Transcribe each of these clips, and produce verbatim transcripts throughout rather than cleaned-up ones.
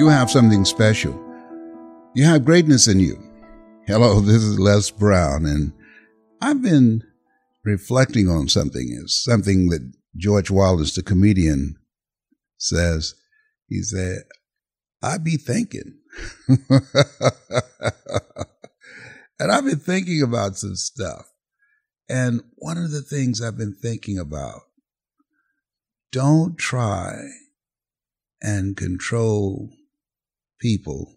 You have something special. You have greatness in you. Hello, this is Les Brown, and I've been reflecting on something. It's something that George Wallace, the comedian, says. He said, I be thinking. And I've been thinking about some stuff. And one of the things I've been thinking about, don't try and control people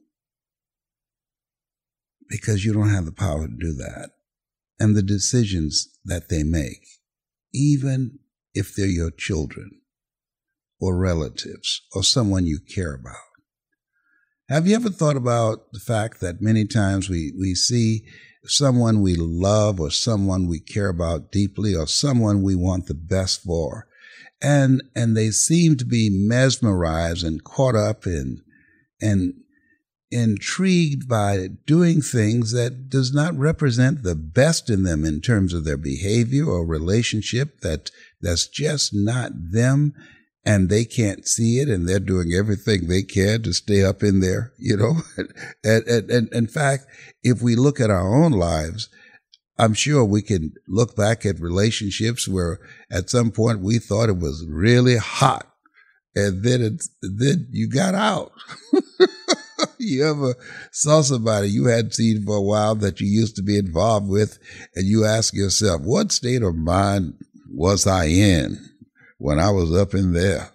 because you don't have the power to do that. And the decisions that they make, even if they're your children or relatives or someone you care about. Have you ever thought about the fact that many times we, we see someone we love or someone we care about deeply or someone we want the best for, and and they seem to be mesmerized and caught up in and intrigued by doing things that does not represent the best in them in terms of their behavior or relationship, that that's just not them, and they can't see it, and they're doing everything they can to stay up in there, you know. and, and, and in fact, if we look at our own lives, I'm sure we can look back at relationships where at some point we thought it was really hot, and then it's, then you got out. You ever saw somebody you hadn't seen for a while that you used to be involved with, and you ask yourself, what state of mind was I in when I was up in there?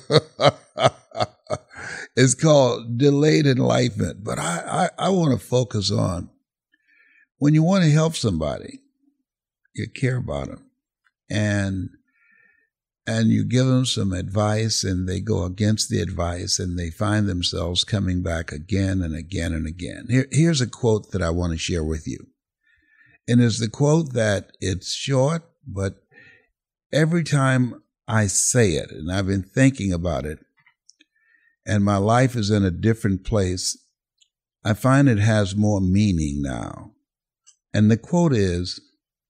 It's called delayed enlightenment. But I, I, I want to focus on when you want to help somebody, you care about them, and and you give them some advice, and they go against the advice, and they find themselves coming back again and again and again. Here, here's a quote that I want to share with you. And it's the quote that it's short, but every time I say it, and I've been thinking about it, and my life is in a different place, I find it has more meaning now. And the quote is,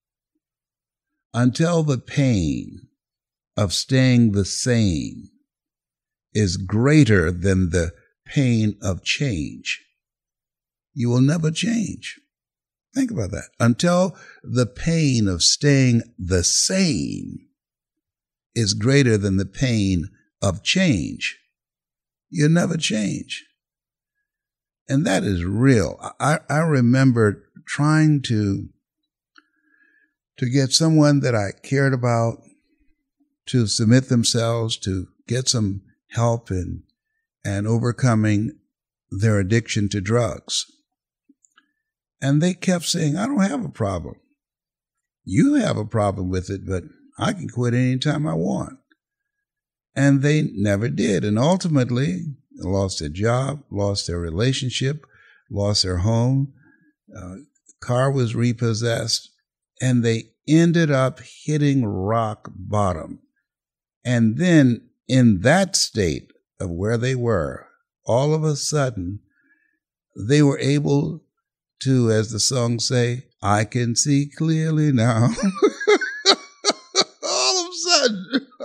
until the pain of staying the same is greater than the pain of change, you will never change. Think about that. Until the pain of staying the same is greater than the pain of change, you'll never change. And that is real. I, I remember trying to, to get someone that I cared about to submit themselves, to get some help in and overcoming their addiction to drugs. And they kept saying, I don't have a problem. You have a problem with it, but I can quit anytime I want. And they never did. And ultimately, they lost their job, lost their relationship, lost their home, uh, car was repossessed, and they ended up hitting rock bottom. And then in that state of where they were, all of a sudden, they were able to, as the song say, I can see clearly now. All of a sudden,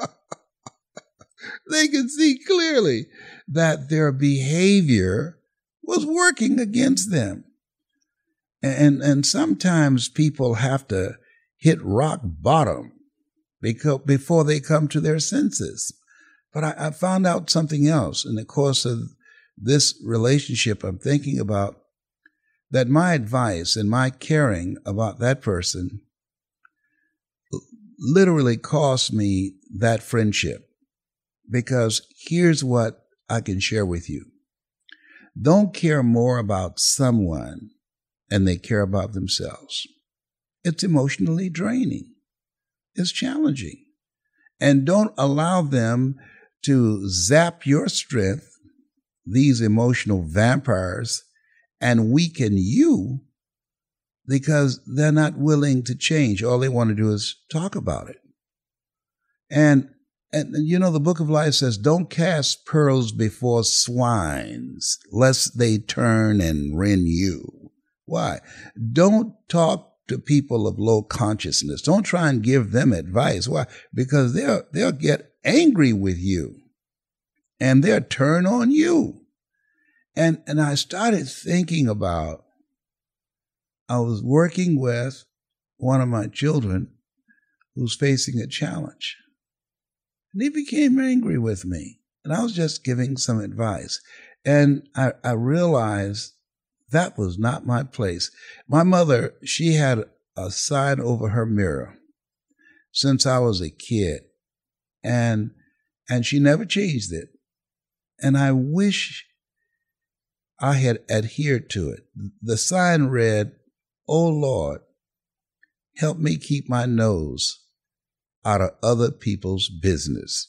they could see clearly that their behavior was working against them. And, and sometimes people have to hit rock bottom because before they come to their senses. But I, I found out something else in the course of this relationship I'm thinking about, that my advice and my caring about that person literally cost me that friendship. Because here's what I can share with you. Don't care more about someone than they care about themselves. It's emotionally draining. It's challenging. And don't allow them to zap your strength, these emotional vampires, and weaken you because they're not willing to change. All they want to do is talk about it. And, and you know, the Book of Life says, don't cast pearls before swines, lest they turn and rend you. Why? Don't talk to people of low consciousness. Don't try and give them advice. Why? Because they'll, they'll get angry with you and they'll turn on you. And, and I started thinking about, I was working with one of my children who's facing a challenge. And he became angry with me. And I was just giving some advice. And I, I realized that was not my place. My mother, she had a sign over her mirror since I was a kid. And, and she never changed it. And I wish I had adhered to it. The sign read, "Oh Lord, help me keep my nose out of other people's business."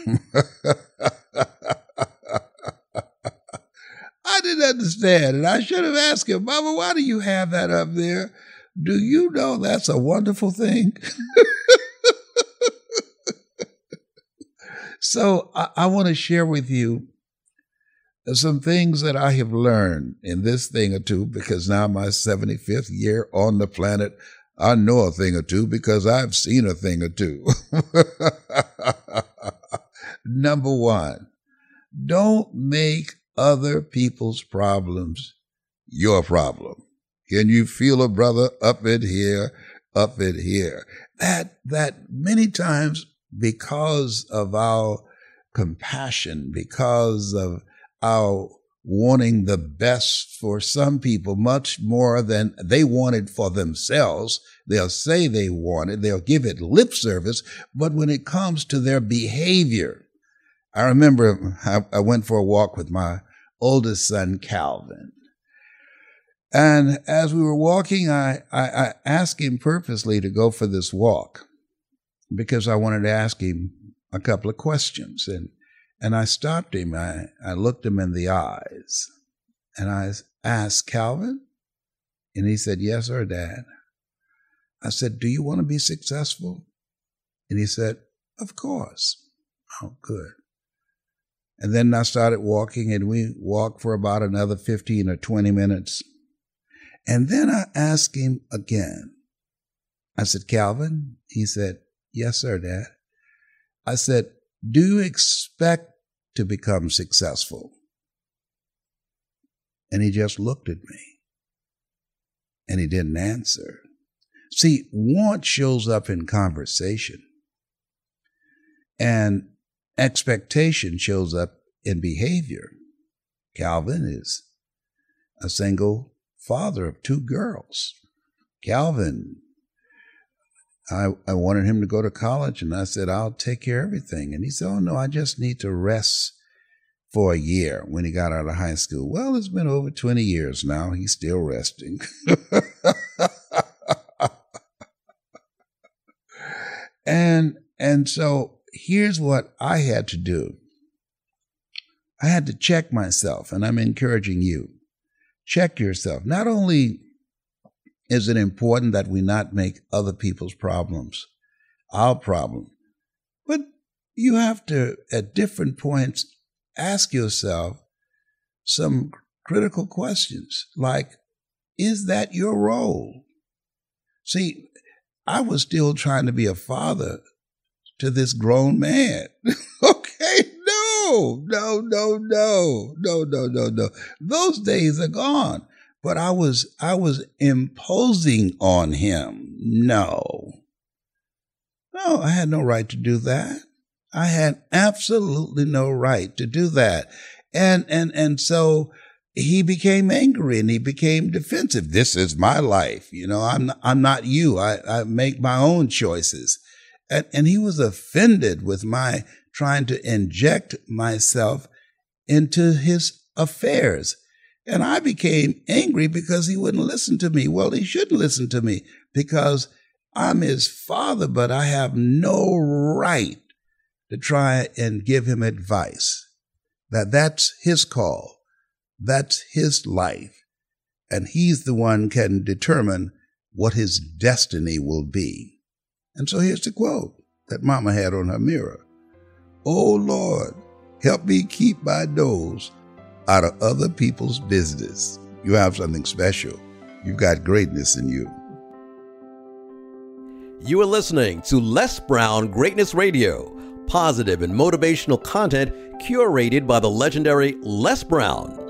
I didn't understand, and I should have asked him, "Mama, why do you have that up there? Do you know that's a wonderful thing?" So I, I want to share with you some things that I have learned in this thing or two, because now my seventy-fifth year on the planet, I know a thing or two because I've seen a thing or two. Number one, don't make other people's problems your problem. Can you feel a brother up in here, up in here? That, that many times, because of our compassion, because of our wanting the best for some people, much more than they wanted for themselves. They'll say they want it, they'll give it lip service, but when it comes to their behavior, I remember I, I went for a walk with my oldest son, Calvin. And as we were walking, I, I, I asked him purposely to go for this walk because I wanted to ask him a couple of questions. And And I stopped him. I, I looked him in the eyes and I asked, "Calvin?" And he said, "Yes, sir, Dad." I said, "Do you want to be successful?" And he said, "Of course." Oh, good. And then I started walking, and we walked for about another fifteen or twenty minutes. And then I asked him again. I said, "Calvin?" He said, "Yes, sir, Dad." I said, "Do you expect to become successful?" And he just looked at me, and he didn't answer. See, want shows up in conversation, and expectation shows up in behavior. Calvin is a single father of two girls. Calvin, I, I wanted him to go to college, and I said, "I'll take care of everything." And he said, "Oh, no, I just need to rest for a year," when he got out of high school. Well, it's been over twenty years now. He's still resting. and and so here's what I had to do. I had to check myself, and I'm encouraging you. Check yourself. Not only is it important that we not make other people's problems our problem, but you have to, at different points, ask yourself some critical questions, like, is that your role? See, I was still trying to be a father to this grown man. Okay, no, no, no, no, no, no, no, no. Those days are gone. But I was, I was imposing on him. No. No, I had no right to do that. I had absolutely no right to do that. And, and, and so he became angry and he became defensive. This is my life. You know, I'm, I'm not you. I, I make my own choices. And, and he was offended with my trying to inject myself into his affairs. And I became angry because he wouldn't listen to me. Well, he shouldn't listen to me because I'm his father, but I have no right to try and give him advice. That that's his call. That's his life. And he's the one can determine what his destiny will be. And so here's the quote that Mama had on her mirror. "Oh, Lord, help me keep my nose out of other people's business." You have something special. You've got greatness in you. You are listening to Les Brown Greatness Radio, positive and motivational content curated by the legendary Les Brown.